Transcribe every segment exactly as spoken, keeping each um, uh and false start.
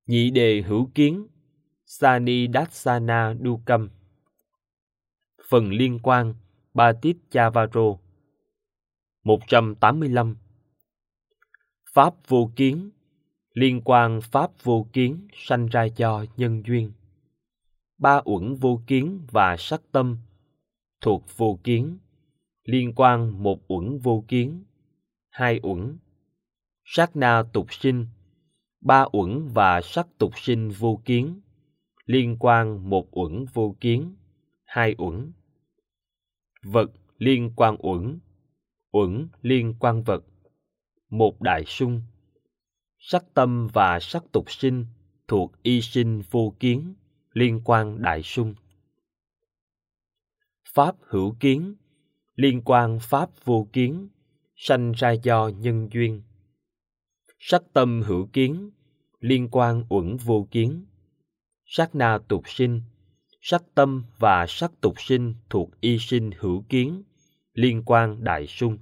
Nhị đề hữu kiến, Sani Dassana Dukam. Phần liên quan, Patitchavaro. một trăm tám mươi lăm. Pháp vô kiến, liên quan pháp vô kiến sanh ra do nhân duyên. Ba uẩn vô kiến và sắc tâm thuộc vô kiến, liên quan một uẩn vô kiến, hai uẩn. Sát na tục sinh, ba uẩn và sắc tục sinh vô kiến, liên quan một uẩn vô kiến, hai uẩn. Vật liên quan uẩn, uẩn liên quan vật, một đại sung. Sắc tâm và sắc tục sinh thuộc y sinh vô kiến, liên quan đại sung. Pháp hữu kiến, liên quan pháp vô kiến, sanh ra do nhân duyên. Sắc tâm hữu kiến, liên quan uẩn vô kiến. Sát na tục sinh, sắc tâm và sắc tục sinh thuộc y sinh hữu kiến, liên quan đại sung.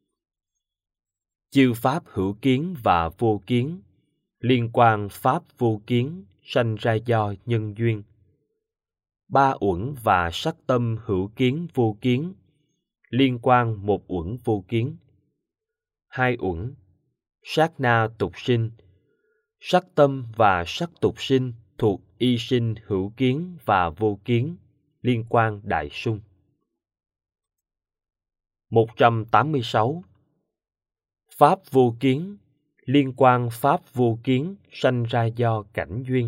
Chư pháp hữu kiến và vô kiến, liên quan pháp vô kiến sanh ra do nhân duyên. Ba uẩn và sắc tâm hữu kiến vô kiến, liên quan một uẩn vô kiến. Hai uẩn. Sát na tục sinh, sắc tâm và sắc tục sinh thuộc y sinh hữu kiến và vô kiến, liên quan đại sung. một trăm tám mươi sáu. Pháp vô kiến, liên quan pháp vô kiến sanh ra do cảnh duyên.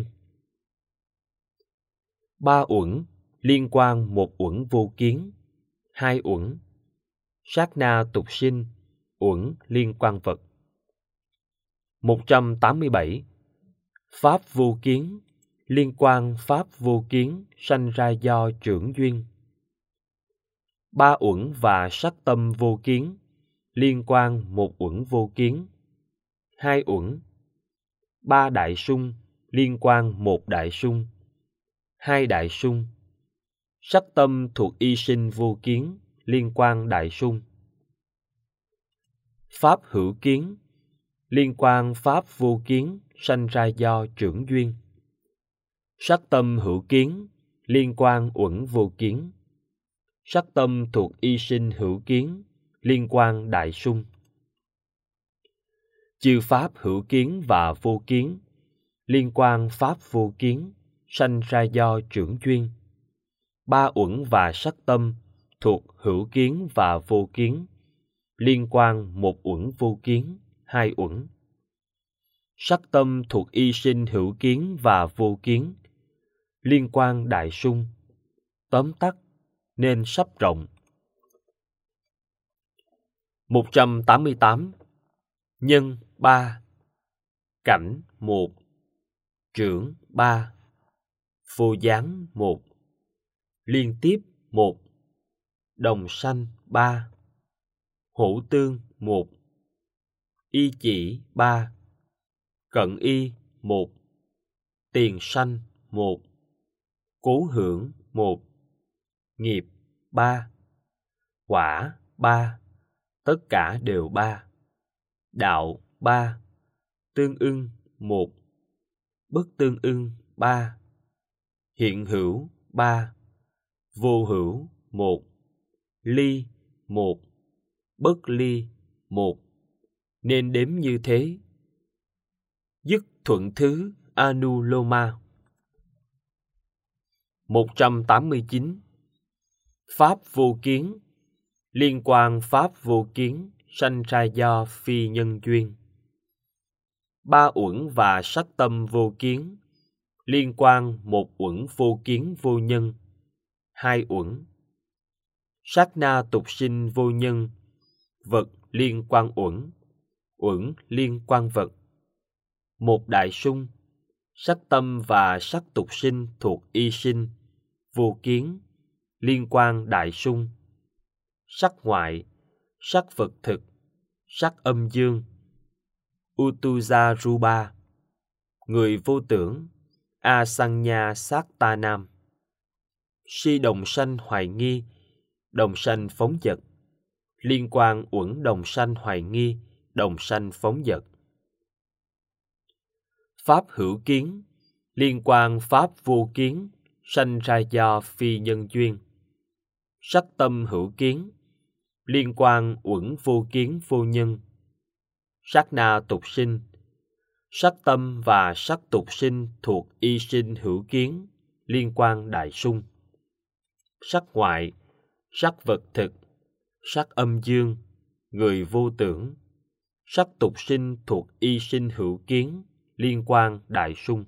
Ba uẩn, liên quan một uẩn vô kiến, hai uẩn. Sát na tục sinh, uẩn liên quan vật. một trăm tám mươi bảy. Pháp vô kiến, liên quan pháp vô kiến sanh ra do trưởng duyên. Ba uẩn và sắc tâm vô kiến, liên quan một uẩn vô kiến, hai uẩn. Ba đại sung, liên quan một đại sung, hai đại sung. Sắc tâm thuộc y sinh vô kiến, liên quan đại sung. Pháp hữu kiến, liên quan pháp vô kiến sanh ra do trưởng duyên. Sắc tâm hữu kiến, liên quan uẩn vô kiến. Sắc tâm thuộc y sinh hữu kiến, liên quan đại sung. Chư pháp hữu kiến và vô kiến, liên quan pháp vô kiến sanh ra do trưởng duyên. Ba uẩn và sắc tâm thuộc hữu kiến và vô kiến, liên quan một uẩn vô kiến, hai uẩn. Sắc tâm thuộc y sinh hữu kiến và vô kiến, liên quan đại sung. Tóm tắt nên sắp rộng. một trăm tám mươi tám. Nhân ba, cảnh một, trưởng ba, vô gián một, liên tiếp một, đồng sanh ba, hữu tương một, y chỉ ba, cận y một, tiền sanh một, cố hưởng một, nghiệp ba, quả ba, tất cả đều ba, đạo ba, tương ưng một, bất tương ưng ba, hiện hữu ba, vô hữu một, ly một, bất ly một, nên đếm như thế. Dứt thuận thứ Anuloma. một trăm tám mươi chín. Pháp vô kiến, liên quan pháp vô kiến sanh ra do phi nhân duyên. Ba uẩn và sắc tâm vô kiến, liên quan một uẩn vô kiến vô nhân, hai uẩn. Sát na tục sinh vô nhân, vật liên quan uẩn, uẩn liên quan vật, một đại sung. Sắc tâm và sắc tục sinh thuộc y sinh, vô kiến, liên quan đại sung. Sắc ngoại, sắc vật thực, sắc âm dương. Utujaruba, người vô tưởng, Asanya Sattanam. Si đồng sanh hoài nghi, đồng sanh phóng dật, liên quan uẩn đồng sanh hoài nghi, đồng sanh phóng dật. Pháp hữu kiến, Liên quan pháp vô kiến, sanh ra do phi nhân duyên. Sắc tâm hữu kiến, liên quan uẩn vô kiến vô nhân. Sát na tục sinh, sắc tâm và sắc tục sinh thuộc y sinh hữu kiến, liên quan đại sung. Sắc ngoại, sắc vật thực, sắc âm dương, người vô tưởng. Sắc tục sinh thuộc y sinh hữu kiến, liên quan đại sung.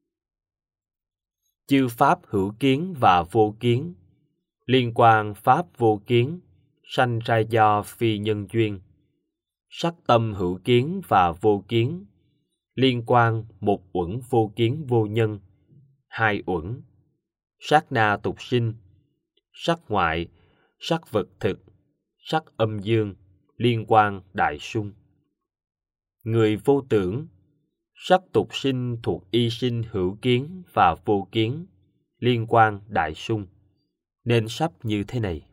Chư pháp hữu kiến và vô kiến, liên quan pháp vô kiến, sanh ra do phi nhân duyên. Sắc tâm hữu kiến và vô kiến, liên quan một uẩn vô kiến vô nhân, hai uẩn. Sát na tục sinh, sắc ngoại, sắc vật thực, sắc âm dương, liên quan đại sung. Người vô tưởng, sắc tục sinh thuộc y sinh hữu kiến và vô kiến, liên quan đại sung, nên sắp như thế này.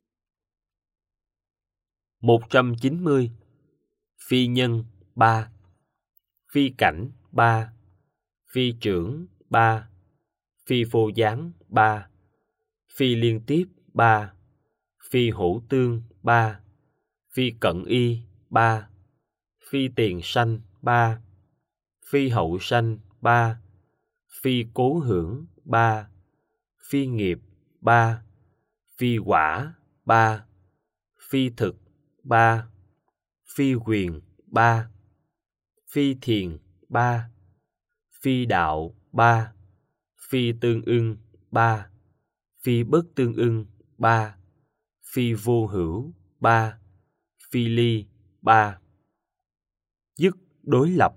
một trăm chín mươi. Phi nhân ba, phi cảnh ba, phi trưởng ba, phi vô gián ba, phi liên tiếp ba, phi hữu tương ba, phi cận y ba, phi tiền sanh ba, phi hậu sanh ba, phi cố hưởng ba, phi nghiệp ba, phi quả ba, phi thực ba, phi quyền ba, phi thiền ba, phi đạo ba, phi tương ưng ba, phi bất tương ưng ba, phi vô hữu ba, phi ly ba. Dứt đối lập.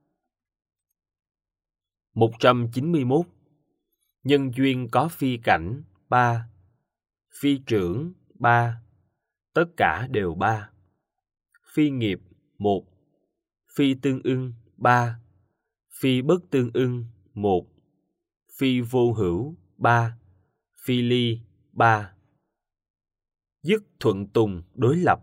một trăm chín mươi mốt. Nhân duyên có phi cảnh ba, phi trưởng ba, tất cả đều ba. Phi nghiệp một, phi tương ưng ba, phi bất tương ưng một, phi vô hữu ba, phi ly ba. Dứt thuận tùng đối lập.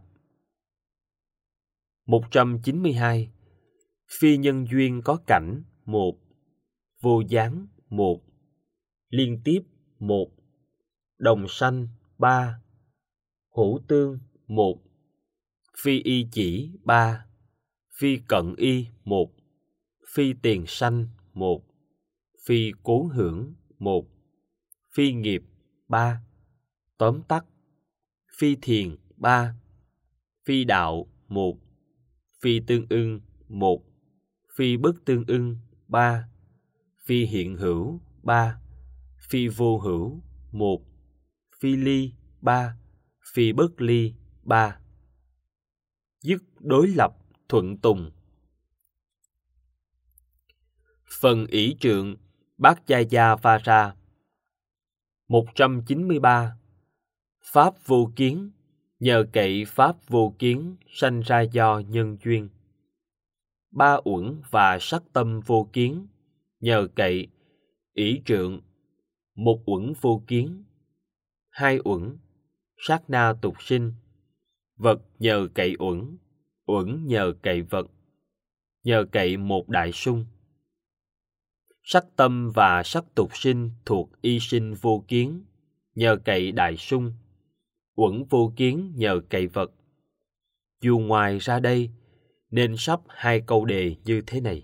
một trăm chín mươi hai. Phi nhân duyên có cảnh một, vô gián một, liên tiếp một, đồng sanh ba, hữu tương một, phi y chỉ ba, phi cận y một, phi tiền sanh một, phi cố hưởng một, phi nghiệp ba. Tóm tắt: phi thiền ba, phi đạo một, phi tương ưng một, phi bất tương ưng ba, phi hiện hữu ba, phi vô hữu một, phi ly ba, phi bất ly ba. Dứt đối lập thuận tùng. Phần ỷ trượng Bát Gia Gia Vara. một trăm chín mươi ba. Pháp vô kiến, nhờ cậy pháp vô kiến sanh ra do nhân duyên. Ba uẩn và sắc tâm vô kiến, nhờ cậy ỷ trượng, một uẩn vô kiến, hai uẩn, sát na tục sinh, vật nhờ cậy uẩn, uẩn nhờ cậy vật, nhờ cậy một đại sung. Sắc tâm và sắc tục sinh thuộc y sinh vô kiến, nhờ cậy đại sung, uẩn vô kiến nhờ cậy vật. Dù ngoài ra đây, nên sắp hai câu đề như thế này.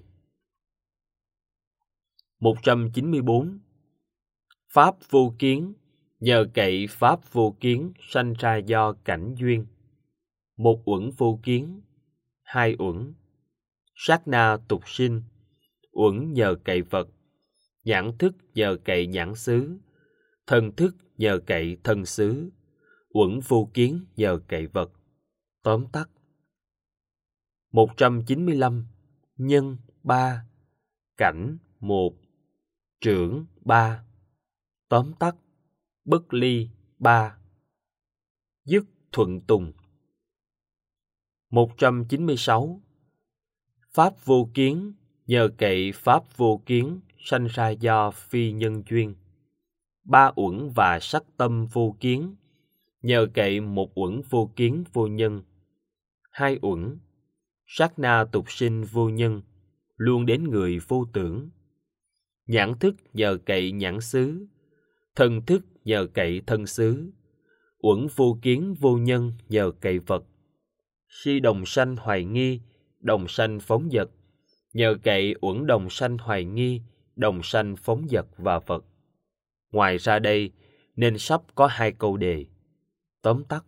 một trăm chín mươi bốn. Pháp vô kiến, nhờ cậy pháp vô kiến sanh ra do cảnh duyên. Một uẩn vô kiến, hai uẩn, sát na tục sinh, uẩn nhờ cậy vật, nhãn thức nhờ cậy nhãn xứ, thân thức nhờ cậy thân xứ, uẩn vô kiến nhờ cậy vật. Tóm tắt. một trăm chín mươi lăm. Nhân ba, cảnh một, trưởng ba. Tóm tắt. Bất ly ba. Dứt thuận tùng. một trăm chín mươi sáu. Pháp vô kiến, nhờ cậy pháp vô kiến sanh ra do phi nhân duyên. Ba uẩn và sắc tâm vô kiến, nhờ cậy một uẩn vô kiến vô nhân. Hai uẩn, sát na tục sinh vô nhân, luôn đến người vô tưởng. nhãn thức nhờ cậy nhãn xứ, thân thức nhờ cậy thân xứ, uẩn vô kiến vô nhân nhờ cậy vật. Si đồng sanh hoài nghi, đồng sanh phóng dật, nhờ cậy uẩn đồng sanh hoài nghi, đồng sanh phóng dật và vật. Ngoài ra đây, nên sắp có hai câu đề. Tóm tắt.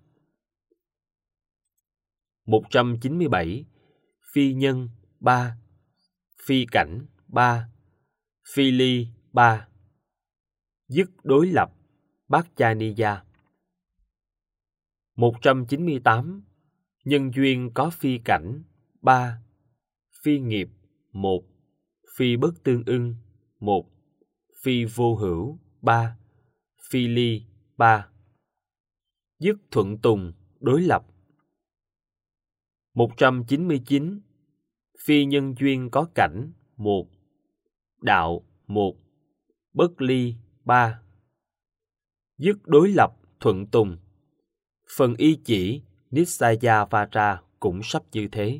một trăm chín mươi bảy. Phi nhân ba, phi cảnh ba, phi ly ba. Dứt đối lập Bát Cha Ni Gia. một trăm chín mươi tám. Nhân duyên có phi cảnh ba, phi nghiệp một, phi bất tương ưng một, phi vô hữu ba, phi ly ba. Dứt thuận tùng đối lập. một trăm chín mươi chín. Phi nhân duyên có cảnh một, đạo một, bất ly ba. Dứt đối lập thuận tùng. Phần y chỉ Nissaya Vajra cũng sắp như thế.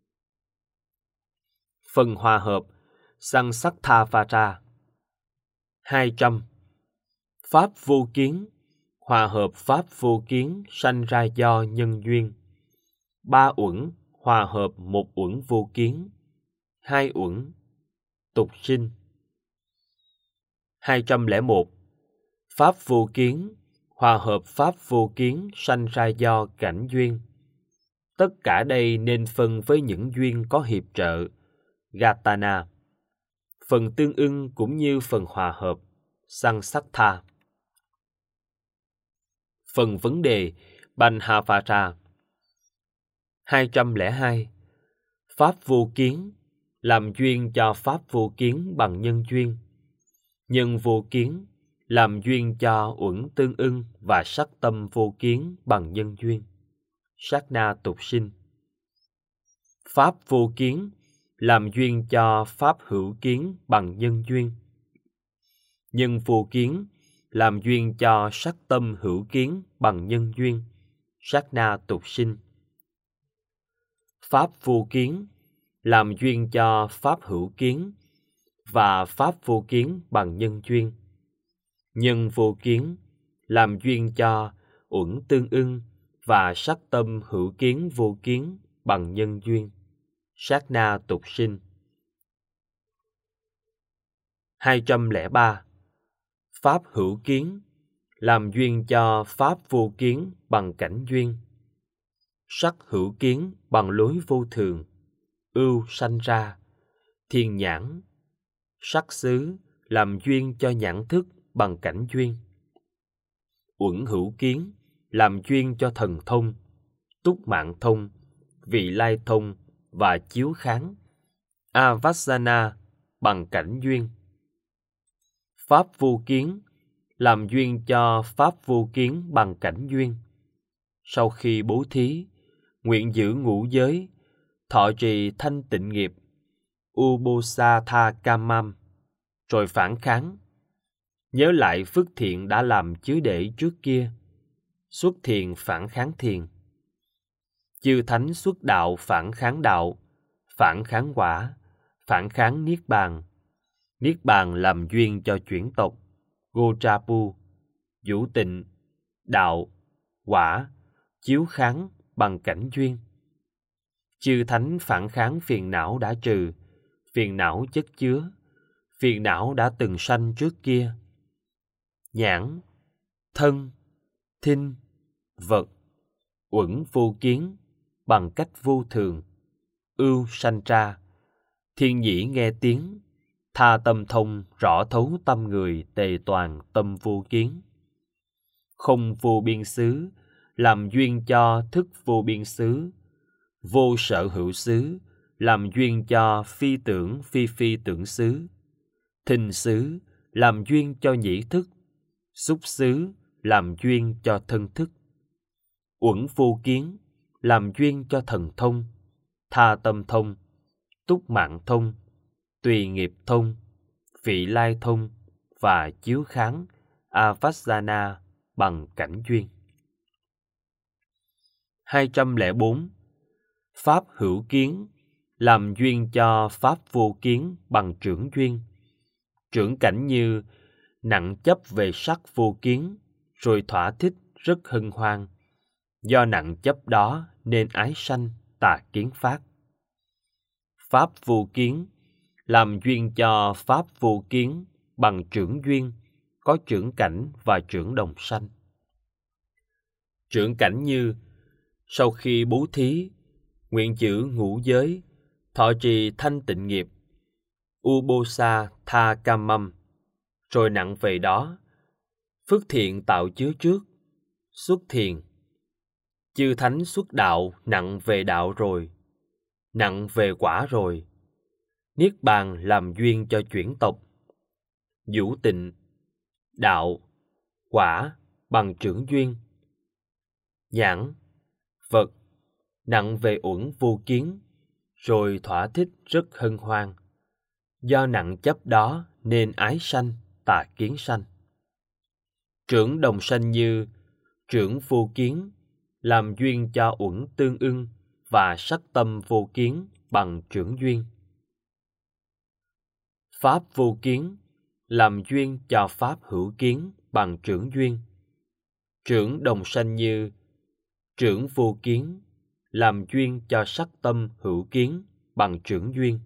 Phần hòa hợp Sansatha Vajra. hai trăm. Pháp vô kiến, hòa hợp pháp vô kiến sanh ra do nhân duyên. Ba uẩn hòa hợp một uẩn vô kiến, hai uẩn tục sinh. hai trăm lẻ một. Pháp vô kiến, hòa hợp pháp vô kiến sanh ra do cảnh duyên. Tất cả đây nên phân với những duyên có hiệp trợ, Gatana. Phần tương ưng cũng như phần hòa hợp, Sansatha. Phần vấn đề, Banhavara. hai trăm lẻ hai. Pháp vô kiến, làm duyên cho pháp vô kiến bằng nhân duyên. Nhân vô kiến, làm duyên cho uẩn tương ưng và sắc tâm vô kiến bằng nhân duyên. Sát na tục sinh. Pháp vô kiến, làm duyên cho pháp hữu kiến bằng nhân duyên. Nhân vô kiến, làm duyên cho sắc tâm hữu kiến bằng nhân duyên. Sát na tục sinh. Pháp vô kiến, làm duyên cho pháp hữu kiến và pháp vô kiến bằng nhân duyên. Nhân vô kiến, làm duyên cho uẩn tương ưng và sắc tâm hữu kiến vô kiến bằng nhân duyên. Sát na tục sinh. hai trăm lẻ ba. Pháp hữu kiến, làm duyên cho pháp vô kiến bằng cảnh duyên. Sắc hữu kiến bằng lối vô thường, ưu sanh ra, thiên nhãn. Sắc xứ, làm duyên cho nhãn thức bằng cảnh duyên. Uẩn hữu kiến, làm duyên cho thần thông, túc mạng thông, vị lai thông và chiếu kháng, avassana bằng cảnh duyên. Pháp vô kiến, làm duyên cho pháp vô kiến bằng cảnh duyên. Sau khi bố thí, nguyện giữ ngũ giới, thọ trì thanh tịnh nghiệp, ubosatha kamam, rồi phản kháng. Nhớ lại phước thiện đã làm chứa để trước kia, xuất thiền phản kháng thiền. Chư thánh xuất đạo phản kháng đạo, phản kháng quả, phản kháng niết bàn. Niết bàn làm duyên cho chuyển tộc, Gotrapu, vũ tịnh, đạo, quả, chiếu kháng bằng cảnh duyên. Chư thánh phản kháng phiền não đã trừ, phiền não chất chứa, phiền não đã từng sanh trước kia. Nhãn, thân, thinh, vật, uẩn vô kiến bằng cách vô thường, ưu sanh ra. Thiên nhĩ nghe tiếng, tha tâm thông rõ thấu tâm người tề toàn tâm vô kiến. Không vô biên xứ, làm duyên cho thức vô biên xứ. Vô sở hữu xứ, làm duyên cho phi tưởng phi phi tưởng xứ. Thinh xứ, làm duyên cho nhĩ thức. Xúc xứ, làm duyên cho thân thức. Uẩn vô kiến, làm duyên cho thần thông, tha tâm thông, túc mạng thông, tùy nghiệp thông, vị lai thông và chiếu kháng, avassana bằng cảnh duyên. hai trăm lẻ bốn. Pháp hữu kiến, làm duyên cho pháp vô kiến bằng trưởng duyên. Trưởng cảnh như nặng chấp về sắc vô kiến, rồi thỏa thích rất hân hoan. Do nặng chấp đó nên ái sanh tà kiến phát. Pháp vô kiến, làm duyên cho pháp vô kiến bằng trưởng duyên, có trưởng cảnh và trưởng đồng sanh. Trưởng cảnh như sau khi bố thí, nguyện giữ ngũ giới, thọ trì thanh tịnh nghiệp, Ubosa tha kamam, rồi nặng về đó, phước thiện tạo chứa trước, xuất thiền. Chư thánh xuất đạo nặng về đạo rồi, nặng về quả rồi, niết bàn làm duyên cho chuyển tộc. Vũ tịnh, đạo, quả bằng trưởng duyên. Nhãn, vật, nặng về uẩn vô kiến, rồi thỏa thích rất hân hoan. Do nặng chấp đó nên ái sanh, tà kiến sanh. Trưởng đồng sanh như trưởng vô kiến, làm duyên cho uẩn tương ưng và sắc tâm vô kiến bằng trưởng duyên. Pháp vô kiến, làm duyên cho pháp hữu kiến bằng trưởng duyên. Trưởng đồng sanh như trưởng vô kiến, làm duyên cho sắc tâm hữu kiến bằng trưởng duyên.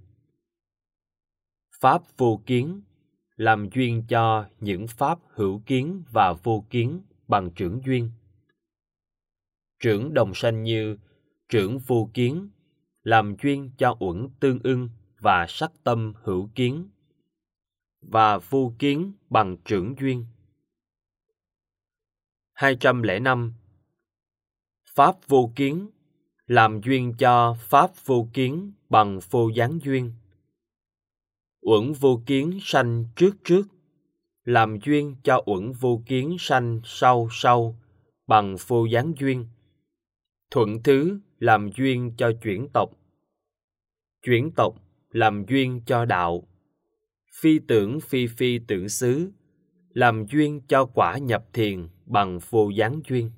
Pháp vô kiến, làm duyên cho những pháp hữu kiến và vô kiến bằng trưởng duyên. Trưởng đồng sanh như trưởng vô kiến, làm duyên cho uẩn tương ưng và sắc tâm hữu kiến và vô kiến bằng trưởng duyên. hai trăm lẻ năm. Pháp vô kiến, làm duyên cho pháp vô kiến bằng vô gián duyên. Uẩn vô kiến sanh trước trước, làm duyên cho uẩn vô kiến sanh sau sau bằng vô gián duyên. Thuận thứ làm duyên cho chuyển tộc. Chuyển tộc làm duyên cho đạo. Phi tưởng phi phi tưởng xứ, làm duyên cho quả nhập thiền bằng vô gián duyên.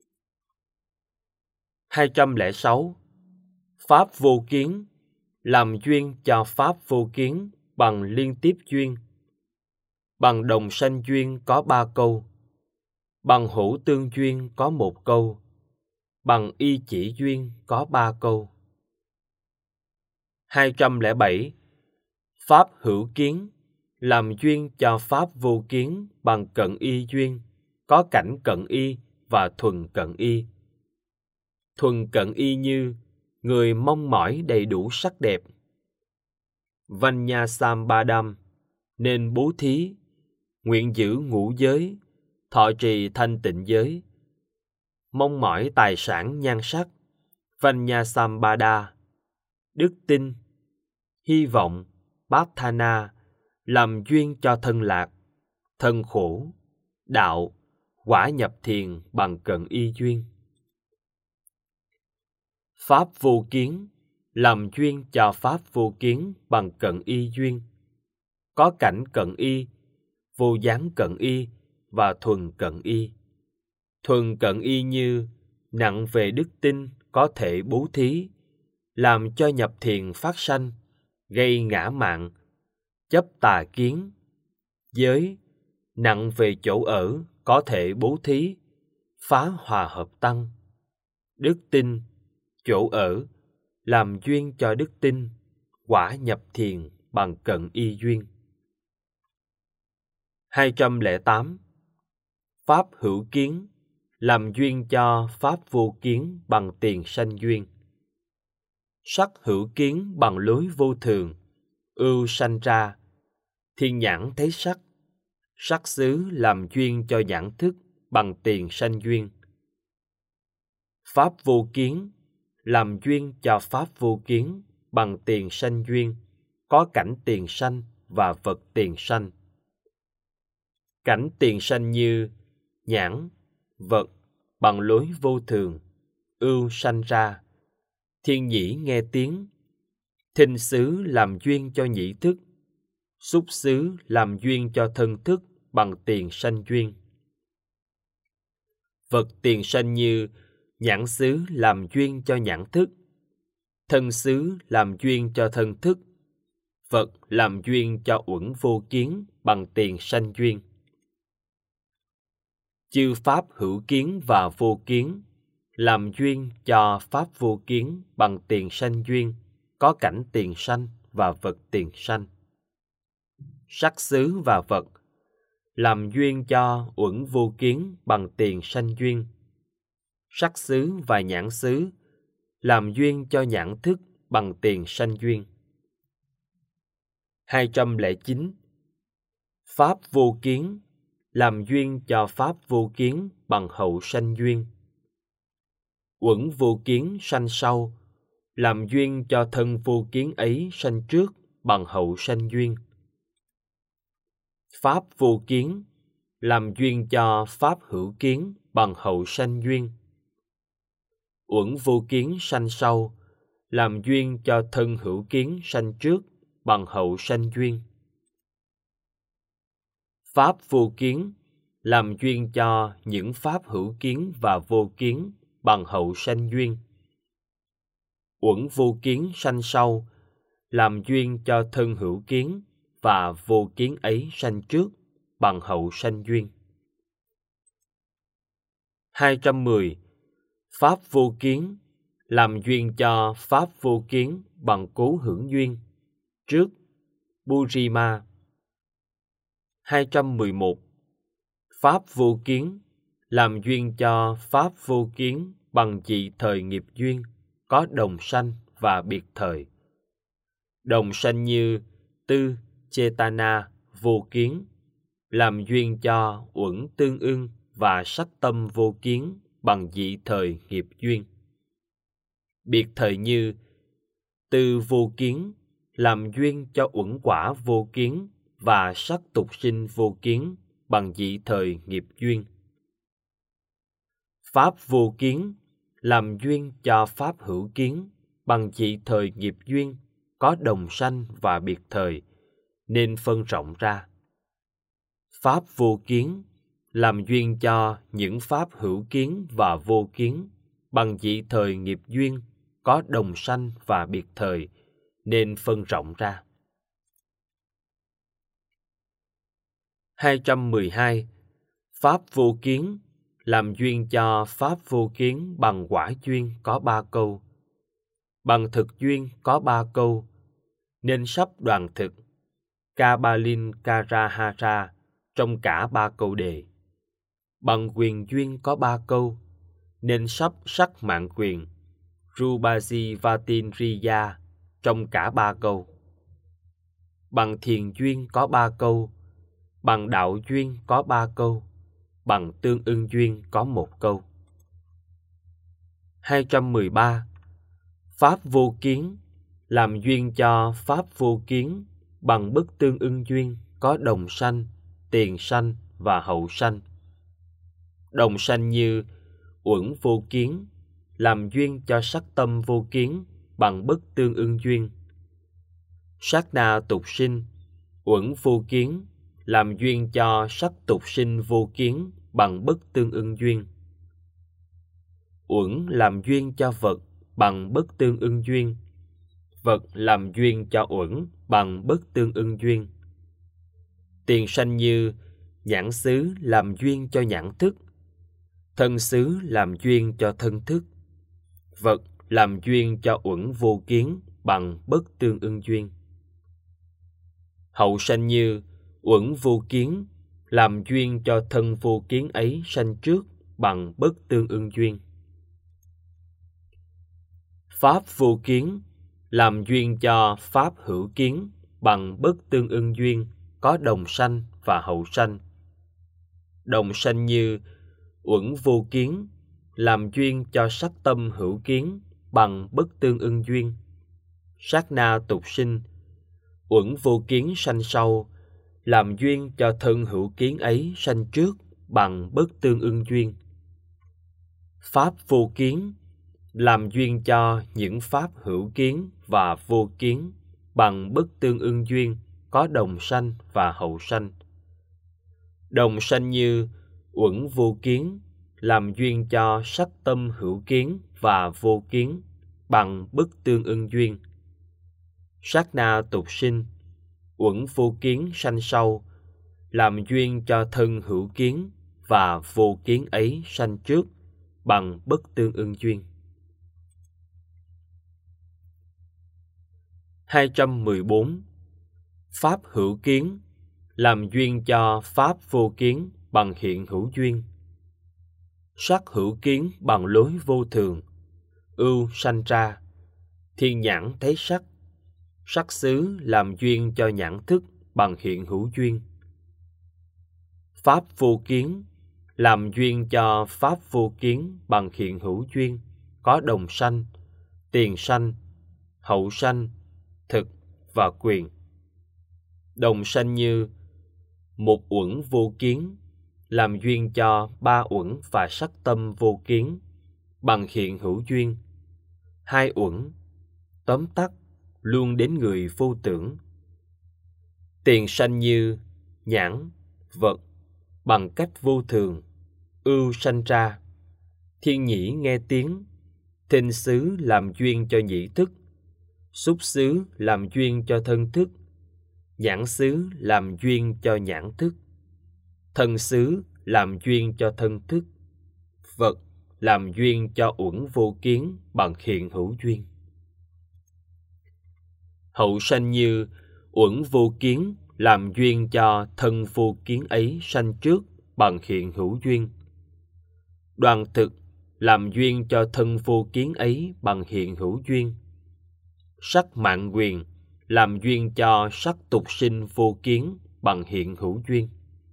hai trăm lẻ sáu. Pháp vô kiến, làm duyên cho pháp vô kiến bằng liên tiếp duyên. Bằng đồng sanh duyên có ba câu. Bằng hữu tương duyên có một câu. Bằng y chỉ duyên có ba câu. hai trăm lẻ bảy. Pháp hữu kiến, làm duyên cho pháp vô kiến bằng cận y duyên, có cảnh cận y và thuần cận y. Thuần cận y như người mong mỏi đầy đủ sắc đẹp. Vanyasambadam, nên bố thí, nguyện giữ ngũ giới, thọ trì thanh tịnh giới. Mong mỏi tài sản nhan sắc, Vanyasambada. Đức tin, hy vọng, Bhatthana, làm duyên cho thân lạc, thân khổ, đạo, quả nhập thiền bằng cận y duyên. Pháp vô kiến, làm duyên cho pháp vô kiến bằng cận y duyên, có cảnh cận y, vô gián cận y và thuần cận y. Thuần cận y như nặng về đức tin có thể bố thí, làm cho nhập thiền phát sanh, gây ngã mạn, chấp tà kiến. Giới, nặng về chỗ ở có thể bố thí, phá hòa hợp tăng. Đức tin, chỗ ở, làm duyên cho đức tin, quả nhập thiền bằng cận y duyên. hai trăm lẻ tám. Pháp hữu kiến, làm duyên cho pháp vô kiến bằng tiền sanh duyên. Sắc hữu kiến bằng lối vô thường, ưu sanh ra. Thiên nhãn thấy sắc, sắc xứ làm duyên cho nhãn thức bằng tiền sanh duyên. Pháp vô kiến, làm duyên cho pháp vô kiến bằng tiền sanh duyên, có cảnh tiền sanh và vật tiền sanh. Cảnh tiền sanh như nhãn, vật bằng lối vô thường, ưu sanh ra. Thiên nhĩ nghe tiếng, thinh xứ làm duyên cho nhĩ thức, xúc xứ làm duyên cho thân thức bằng tiền sanh duyên. Vật tiền sanh như nhãn xứ làm duyên cho nhãn thức, thân xứ làm duyên cho thân thức, Phật làm duyên cho uẩn vô kiến bằng tiền sanh duyên. Chư pháp hữu kiến và vô kiến làm duyên cho pháp vô kiến bằng tiền sanh duyên, có cảnh tiền sanh và vật tiền sanh. Sắc xứ và vật làm duyên cho uẩn vô kiến bằng tiền sanh duyên. Sắc xứ và nhãn xứ làm duyên cho nhãn thức bằng tiền sanh duyên. hai trăm lẻ chín. Pháp vô kiến làm duyên cho pháp vô kiến bằng hậu sanh duyên. Uẩn vô kiến sanh sau làm duyên cho thân vô kiến ấy sanh trước bằng hậu sanh duyên. Pháp vô kiến làm duyên cho pháp hữu kiến bằng hậu sanh duyên. Uẩn vô kiến sanh sau làm duyên cho thân hữu kiến sanh trước bằng hậu sanh duyên. Pháp vô kiến làm duyên cho những pháp hữu kiến và vô kiến bằng hậu sanh duyên. Uẩn vô kiến sanh sau làm duyên cho thân hữu kiến và vô kiến ấy sanh trước bằng hậu sanh duyên. hai trăm mười. Pháp vô kiến làm duyên cho pháp vô kiến bằng cố hưởng duyên trước Burima. hai trăm mười một. Pháp vô kiến làm duyên cho pháp vô kiến bằng dị thời nghiệp duyên, có đồng sanh và biệt thời. Đồng sanh như tư, chetana, vô kiến, làm duyên cho uẩn tương ưng và sắc tâm vô kiến bằng dị thời nghiệp duyên. Biệt thời như tư vô kiến, làm duyên cho uẩn quả vô kiến và sắc tục sinh vô kiến bằng dị thời nghiệp duyên. Pháp vô kiến làm duyên cho pháp hữu kiến bằng dị thời nghiệp duyên, có đồng sanh và biệt thời, nên phân rộng ra. Pháp vô kiến làm duyên cho những pháp hữu kiến và vô kiến bằng dị thời nghiệp duyên, có đồng sanh và biệt thời, nên phân rộng ra. hai trăm mười hai. Pháp vô kiến làm duyên cho pháp vô kiến bằng quả duyên có ba câu. Bằng thực duyên có ba câu, nên sắp đoàn thực, Kabalin Karahara trong cả ba câu đề. Bằng quyền duyên có ba câu, nên sắp sắc mạng quyền, Rubaji Vatin Riya trong cả ba câu. Bằng thiền duyên có ba câu, bằng đạo duyên có ba câu, bằng tương ưng duyên có một câu. hai trăm mười ba. Pháp vô kiến làm duyên cho pháp vô kiến bằng bất tương ưng duyên, có đồng sanh, tiền sanh và hậu sanh. Đồng sanh như uẩn vô kiến làm duyên cho sắc tâm vô kiến bằng bất tương ưng duyên. Sát na tục sinh, uẩn vô kiến làm duyên cho sắc tục sinh vô kiến bằng bất tương ưng duyên. Uẩn làm duyên cho vật bằng bất tương ưng duyên. Vật làm duyên cho uẩn bằng bất tương ưng duyên. Tiền sanh như nhãn xứ làm duyên cho nhãn thức, thân xứ làm duyên cho thân thức, vật làm duyên cho uẩn vô kiến bằng bất tương ưng duyên. Hậu sanh như uẩn vô kiến làm duyên cho thân vô kiến ấy sanh trước bằng bất tương ưng duyên. Pháp vô kiến làm duyên cho pháp hữu kiến bằng bất tương ưng duyên, có đồng sanh và hậu sanh. Đồng sanh như uẩn vô kiến làm duyên cho sắc tâm hữu kiến bằng bất tương ưng duyên. Sát na tục sinh, uẩn vô kiến sanh sau làm duyên cho thân hữu kiến ấy sanh trước bằng bất tương ưng duyên. Pháp vô kiến làm duyên cho những pháp hữu kiến và vô kiến bằng bất tương ưng duyên, có đồng sanh và hậu sanh. Đồng sanh như uẩn vô kiến làm duyên cho sắc tâm hữu kiến và vô kiến bằng bất tương ưng duyên. Sát na tục sinh, uẩn vô kiến sanh sau, làm duyên cho thân hữu kiến và vô kiến ấy sanh trước bằng bất tương ưng duyên. hai trăm mười bốn. Pháp hữu kiến làm duyên cho pháp vô kiến bằng hiện hữu duyên. Sắc hữu kiến bằng lối vô thường, ưu sanh ra, thiên nhãn thấy sắc, sắc xứ làm duyên cho nhãn thức bằng hiện hữu duyên. Pháp vô kiến làm duyên cho pháp vô kiến bằng hiện hữu duyên, có đồng sanh, tiền sanh, hậu sanh, thực và quyền. Đồng sanh như một uẩn vô kiến làm duyên cho ba uẩn và sắc tâm vô kiến bằng hiện hữu duyên. Hai uẩn tóm tắt luôn đến người vô tưởng. Tiền sanh như nhãn, vật bằng cách vô thường, ưu sanh ra, thiên nhĩ nghe tiếng, thinh xứ làm duyên cho nhĩ thức, xúc xứ làm duyên cho thân thức, nhãn xứ làm duyên cho nhãn thức, thân xứ làm duyên cho thân thức, vật làm duyên cho uẩn vô kiến bằng hiện hữu duyên. Hậu sanh như uẩn vô kiến làm duyên cho thân vô kiến ấy sanh trước bằng hiện hữu duyên. Đoàn thực làm duyên cho thân vô kiến ấy bằng hiện hữu duyên. Sắc mạng quyền làm duyên cho sắc tục sinh vô kiến bằng hiện hữu duyên.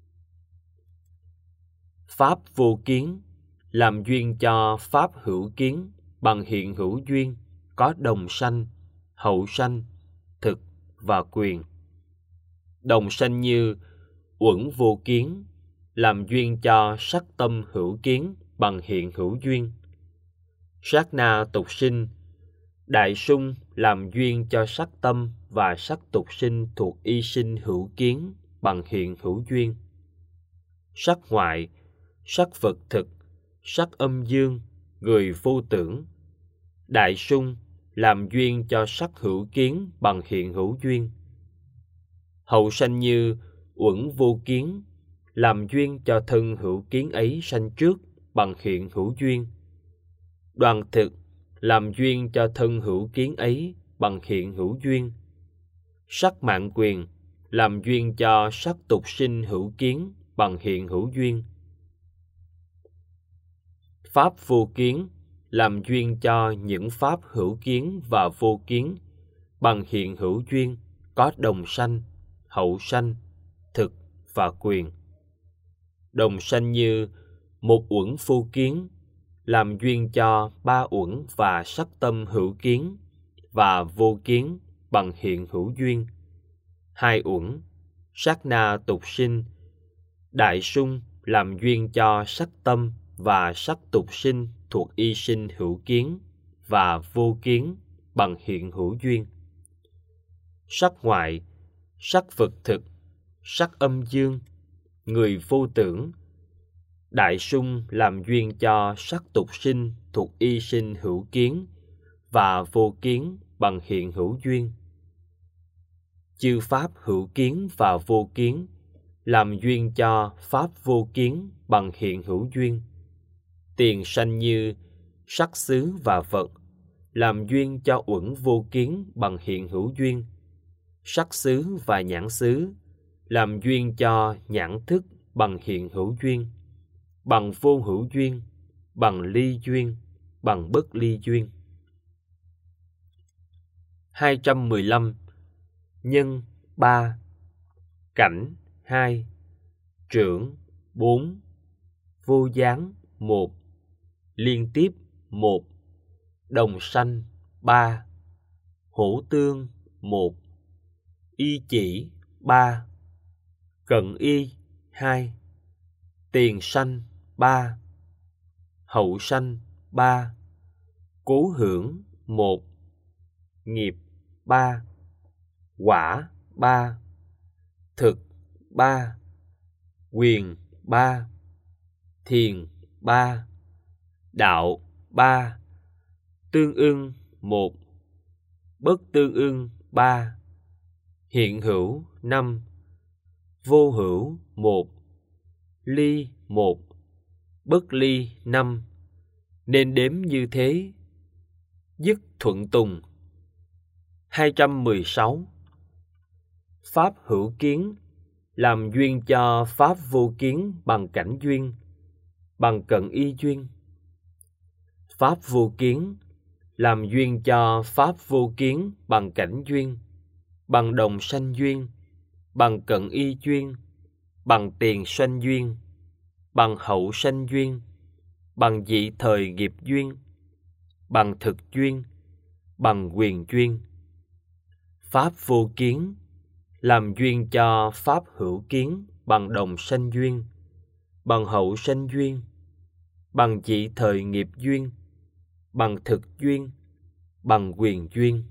Pháp vô kiến làm duyên cho pháp hữu kiến bằng hiện hữu duyên, có đồng sanh, hậu sanh, thực và quyền. Đồng sanh như uẩn vô kiến làm duyên cho sắc tâm hữu kiến bằng hiện hữu duyên. Sát na tục sinh, đại sung làm duyên cho sắc tâm và sắc tục sinh thuộc y sinh hữu kiến bằng hiện hữu duyên. Sắc ngoại, sắc vật thực, sắc âm dương, người vô tưởng, đại sung làm duyên cho sắc hữu kiến bằng hiện hữu duyên. Hậu sanh như uẩn vô kiến làm duyên cho thân hữu kiến ấy sanh trước bằng hiện hữu duyên. Đoàn thực làm duyên cho thân hữu kiến ấy bằng hiện hữu duyên. Sắc mạng quyền làm duyên cho sắc tục sinh hữu kiến bằng hiện hữu duyên. Pháp vô kiến làm duyên cho những pháp hữu kiến và vô kiến bằng hiện hữu duyên, có đồng sanh, hậu sanh, thực và quyền. Đồng sanh như một uẩn vô kiến làm duyên cho ba uẩn và sắc tâm hữu kiến và vô kiến bằng hiện hữu duyên. Hai uẩn, sát na tục sinh, đại sung làm duyên cho sắc tâm và sắc tục sinh thuộc y sinh hữu kiến và vô kiến bằng hiện hữu duyên. Sắc ngoại, sắc vật thực, sắc âm dương, người vô tưởng, đại sung làm duyên cho sắc tục sinh thuộc y sinh hữu kiến và vô kiến bằng hiện hữu duyên. Chư pháp hữu kiến và vô kiến làm duyên cho pháp vô kiến bằng hiện hữu duyên. Tiền sanh như sắc xứ và vật làm duyên cho uẩn vô kiến bằng hiện hữu duyên. Sắc xứ và nhãn xứ làm duyên cho nhãn thức bằng hiện hữu duyên, bằng vô hữu duyên, bằng ly duyên, bằng bất ly duyên. hai trăm mười lăm. Nhân ba, cảnh hai, trưởng bốn, vô gián một, liên tiếp một, đồng sanh ba, hữu tương một, y chỉ ba, cận y hai, tiền sanh ba, hậu sanh ba, cố hưởng một, nghiệp ba, quả ba, thực ba, quyền ba, thiền ba, đạo ba, tương ưng một, bất tương ưng ba, hiện hữu năm, vô hữu một, ly một, bất ly năm, nên đếm như thế. Dứt thuận tùng. hai trăm mười sáu. Pháp hữu kiến, làm duyên cho pháp vô kiến bằng cảnh duyên, bằng cận y duyên. Pháp vô kiến, làm duyên cho pháp vô kiến bằng cảnh duyên, bằng đồng sanh duyên, bằng cận y duyên, bằng tiền sanh duyên, bằng hậu sanh duyên, bằng dị thời nghiệp duyên, bằng thực duyên, bằng quyền duyên. Pháp vô kiến, làm duyên cho pháp hữu kiến bằng đồng sanh duyên, bằng hậu sanh duyên, bằng dị thời nghiệp duyên, bằng thực duyên, bằng quyền duyên.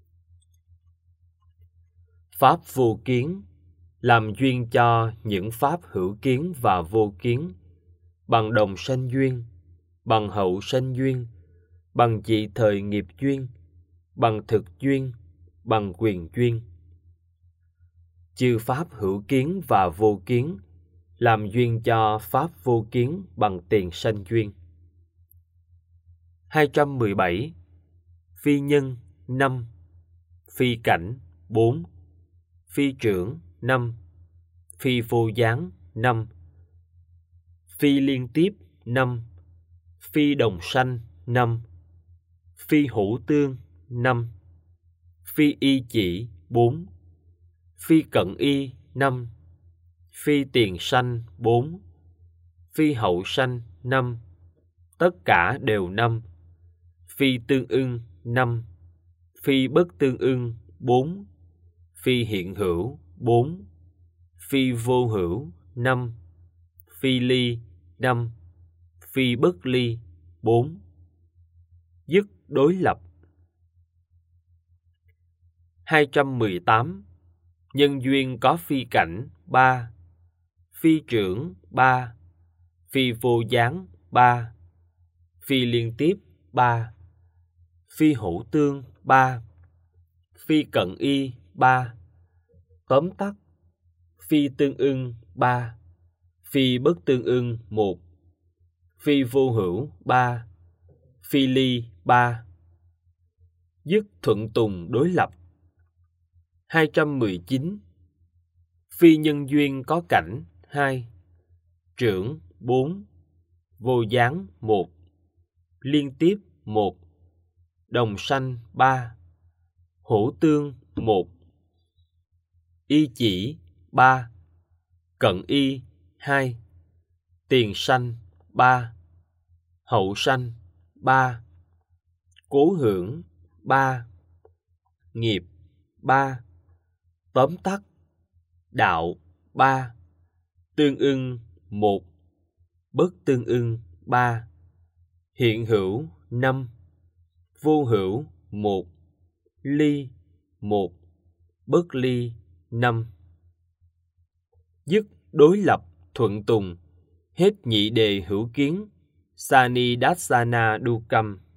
Pháp vô kiến, làm duyên cho những pháp hữu kiến và vô kiến, bằng đồng sanh duyên, bằng hậu sanh duyên, bằng dị thời nghiệp duyên, bằng thực duyên, bằng quyền duyên. Chư pháp hữu kiến và vô kiến, làm duyên cho pháp vô kiến bằng tiền sanh duyên. hai trăm mười bảy. Phi nhân năm, phi cảnh bốn, phi trưởng năm, phi vô gián năm, phi liên tiếp năm, phi đồng sanh năm, phi hữu tương năm, phi y chỉ bốn, phi cận y năm, phi tiền sanh bốn, phi hậu sanh năm, tất cả đều năm, phi tương ưng năm, phi bất tương ưng bốn, phi hiện hữu bốn, phi vô hữu năm, phi ly năm, phi bất ly bốn. Dứt đối lập. hai trăm mười tám. Nhân duyên có phi cảnh ba, phi trưởng ba, phi vô gián ba, phi liên tiếp ba, phi hữu tương ba, phi cận y ba. Tóm tắt: phi tương ưng ba, phi bất tương ưng một, phi vô hữu ba, phi ly ba. Dứt thuận tùng đối lập. hai trăm mười chín. Phi nhân duyên có cảnh hai, trưởng bốn, vô gián một, liên tiếp một, đồng sanh ba, hữu tương một, y chỉ ba, cận y hai, tiền sanh ba, hậu sanh ba, cố hưởng ba, nghiệp ba. Tóm tắt: đạo ba, tương ưng một, bất tương ưng ba, hiện hữu năm, vô hữu một, ly một, bất ly năm. Dứt đối lập thuận tùng. Hết nhị đề hữu kiến. Sani Dassana Dukam.